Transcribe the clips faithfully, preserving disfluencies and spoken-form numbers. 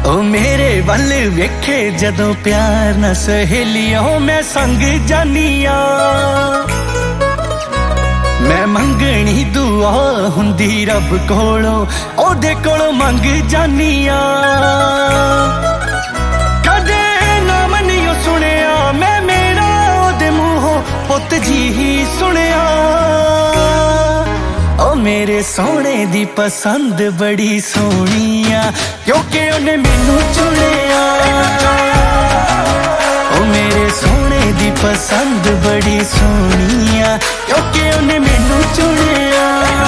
ओ मेरे वल वेखे जदों प्यार ना सहेलियों मैं संग जानिया मैं मंगनी दुआ हुंदी रब कोलों ओदे कोलों मंग जानिया कदे नाम नहीं सुनिया मैं मेरा ओदे मूहों पुत जी ही सुनिया ओ मेरे सोने दी पसंद बड़ी सोहणिया क्योंकि उन्हें मैनू चुनिया ओ मेरे सोने दी पसंद बड़ी सोहणिया क्योंकि उन्हें मैनू चुनिया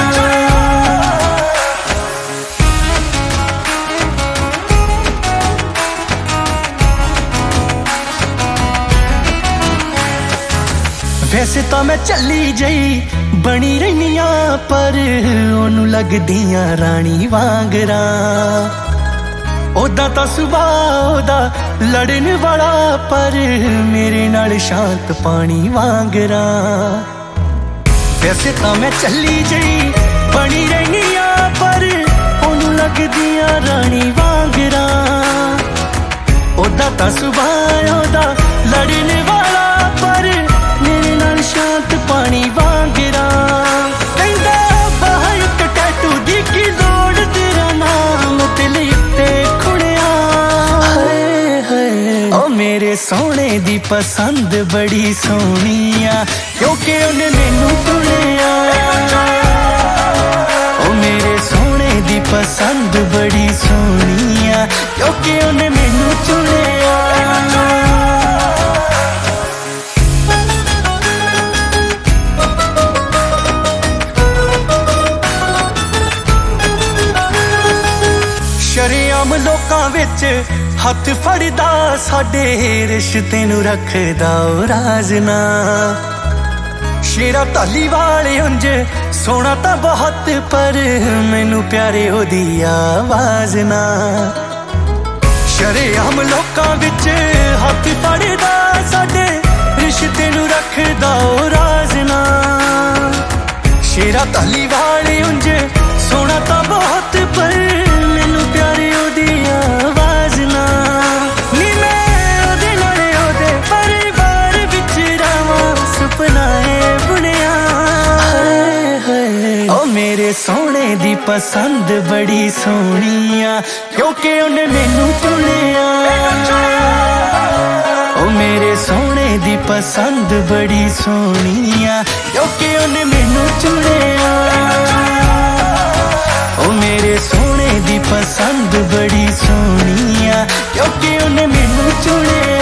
वैसे तो मैं चली जई बनी रहनिया पर ओनू लगदियां रानी वांगरा ओदा तां सुभाऽ ओदा लड़न वाला पर मेरे नाल शांत पानी वांगरा वैसे तो मैं चली जई बनी रहनिया पर ओनू लगदियां रानी वांगरा ओदा तां सुभाऽ ओदा लड़न वाला पर मेरे नाल शांत पानी वांगरा कहंदा बाहर एक टैटू दी की लोड़ तेरा नाम ते लिखते खुणिया हाय हाय ओ मेरे सोने दी पसंद बड़ी सोहणिया क्योंकि उन्हें मैनू चुनिया ओ मेरे सोने दी पसंद बड़ी सोहणिया क्योंकि उन्हें मैनू चुनिया शरेआम लोकां विच हथ फड़दा साडे रिश्ते नू रखदा ओ राजना शेरा धालीवाल उंज सोना तां बहुत पर मैनू प्यारे ओदी आवाज ना शरेआम लोकां विच हथ फड़दा साडे रिश्ते नू रखदा ओ राजना शेरा धालीवाल उंज सोना तां बहुत पर मैनू प्यारे ओदी आवाज ना नी मैं ओदे नाल ओदे परिवार विच रहां सुपना ऐ बुनिया हाय हाय ओ मेरे सोने दी पसंद बड़ी सोहणिया क्योंकि उन्हें मैनू चुनिया ओ मेरे सोने दी पसंद बड़ी सोहणिया क्योंकि उन्हें मैनू चुनिया ओ मेरे सोने दी पसंद बड़ी सोहणिया क्योंकि उन्हें मैनू चुनिया।